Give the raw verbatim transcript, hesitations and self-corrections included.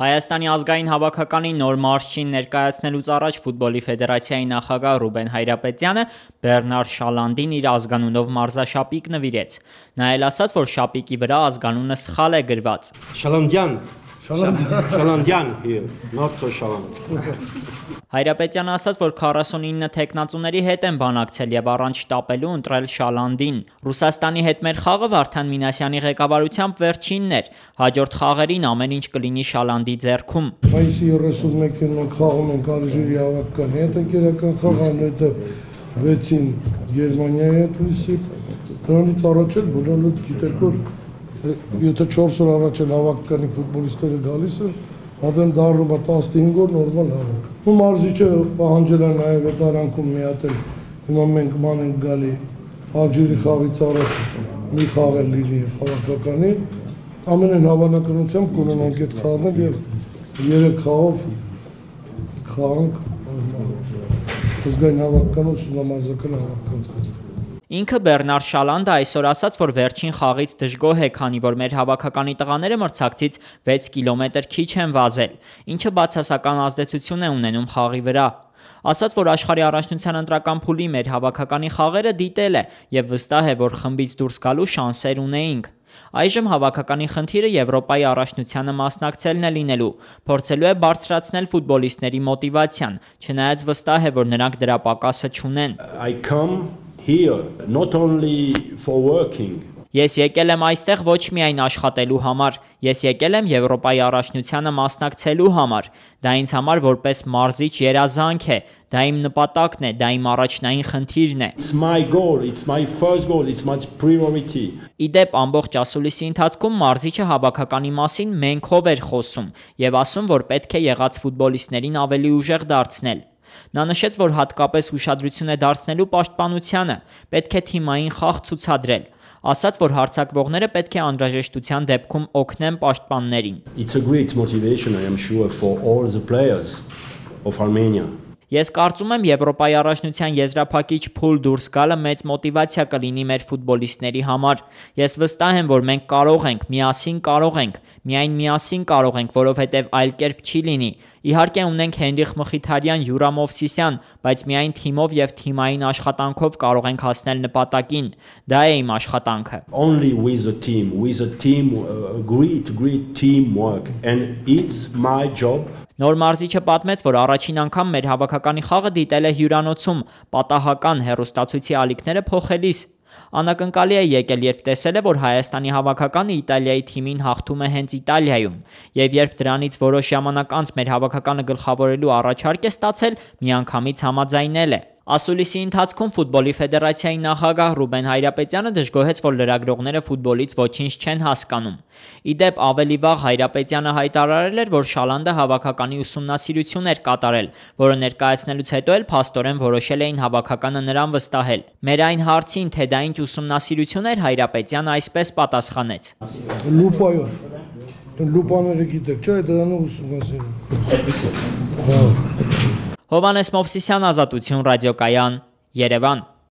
Հայաստանի ազգային հավաքականի նոր մարզչին ներկայացնելուց առաջ ֆուտբոլի ֆեդերացիայի նախագահ Ռուբեն Հայրապետյանը Բեռնար Շալանդին իր ազգանունով մարզաշապիկ նվիրեց։ Նա էլ ասաց, որ շապիկի վրա ազգանունը սխալ է գրված։ Շալանդյան, Շալանդյան here, not so Շալանդ։ Հայրապետյանը ասաց, որ քառասունինը թեկնածուների հետ են բանակցել եւ առանց շտապելու ընտրել Շալանդին։ Ռուսաստանի հետ մեր խաղը Վարդան Մինասյանի ղեկավարությամբ վերջինն էր։ Հաջորդ խաղերին ամեն ինչ կլինի Շալանդի ձեռքում։ Մայիսի երեսունմեկին մենք խաղում ենք Ալժիրի հավաքականի հետ ընկերական խաղան, հետո վեցին Գերմանիայի հետ լույսի։ Դրանից առաջ էլ բոլորը գիտեք, որ եթե չորս օր առաջ էլ հավաքականի ֆուտբոլիստները գալիս են, Հատեն դարում է տասնհինգ օր նորմալ հավաք։ Ու մարզիչը պահանջել է նաև հետարանքում մի հատ էլ, հիմա մենք ման ենք գալի Ալժիրի խաղից առաջ մի խաղ էլ լինի հավաքականի, ամենայն հավանականությամբ կունենանք այդ խաղն և երեք խաղով խաղանք ազգային հավաքական ուսումնամարզական հավաքական։ Ինքը Բեռնար Շալանդը այսօր ասաց, որ վերջին խաղից դժգոհ է, քանի որ մեր հավաքականի տղաները մրցակցից վեց կիլոմետր քիչ են վազել, ինչը բացասական ազդեցություն է ունենում խաղի վրա։ Ասաց, որ աշխարհի առաջնության ընտրական փուլի մեր հավաքականի խաղերը դիտել է եւ վստահ է, որ խմբից դուրս գալու շանսեր ունեինք։ Այժմ հավաքականի խնդիրը Եվրոպայի առաջնությանը մասնակցելն է լինելու, փորձելու է բարձրացնել ֆուտբոլիստների մոտիվացիան, չնայած վստահ է, որ նրանք դրա պակասը չունեն։ Here, not only for working. Ես եկել եմ այստեղ ոչ միայն աշխատելու համար, ես եկել եմ Եվրոպայի առաջնությանը մասնակցելու համար, դա ինձ համար որպես մարզիչ երազանք է, դա իմ նպատակն է, դա իմ առաջնային խնդիրն է։ It's my goal, it's my first goal, it's my priority. Իդեպ ամբողջ ասուլիսի ընթացքում մարզիչը հավաքականի մասին մենքով էր խոսում եւ ասում, որ պետք է եղած ֆուտբոլիստներին ավելի ուժեղ դարձնել։ Նա նշեց, որ հատկապես ուշադրություն է դարձնելու պաշտպանությանը, պետք է թիմային խաղ ցուցադրել։ Ասաց, որ հարձակվողները պետք է անհրաժեշտության դեպքում օգնեն պաշտպաններին։ It's a great motivation, I am sure, for all the players of Armenia. Ես կարծում եմ Եվրոպայի առաջնության եզրափակիչ փուլ դուրս գալը մեծ մոտիվացիա կլինի մեր ֆուտբոլիստների համար։ Ես վստահ եմ, որ մենք կարող ենք, միասին կարող ենք, միայն միասին կարող ենք, որովհետև այլ կերպ չի լինի։ Իհարկե ունենք Հենրիխ Մխիթարյան, Յուրա Մովսիսյան, բայց միայն թիմով եւ թիմային աշխատանքով կարող ենք հասնել նպատակին։ Դա է իմ աշխատանքը։ Only with a team, with a team, a great, great teamwork, and it's my job. Նոր մարզիչը պատմեց, որ առաջին անգամ մեր հավաքականի խաղը դիտել է հյուրանոցում, պատահական հեռուստացույցի ալիքները փոխելիս։ Անակնկալի է եկել, երբ տեսել է, որ Հայաստանի հավաքականը Իտալիայի թիմին հաղթում է հենց Իտալիայում, եւ երբ դրանից որոշ ժամանակ անց մեր հավաքականը գլխավորելու առաջարկ է ստացել, միանգամից համաձայնել է։ Ասուլիսի ընթացքում ֆուտբոլի ֆեդերացիայի նախագահ Ռուբեն Հայրապետյանը դժգոհեց, որ լրագրողները ֆուտբոլից ոչինչ չեն հասկանում։ Իդեպ ավելի վաղ Հայրապետյանը հայտարարել էր, որ Շալանդը հավաքականի ուսումնասիրություն էր կատարել, որը ներկայացնելուց հետո էլ փաստորեն որոշել էին հավաքականը նրան վստահել։ Մեր այն հարցին, թե դա ինչ ուսումնասիրություն էր, Հայրապետյանը այսպես պատասխանեց. Լուպայով։ Լուպաները գիտեք, չէ՞, դրանով ուսումնասիրում։ Հովհաննես Մովսիսյան, Ազատություն ռադիոկայան, Երևան։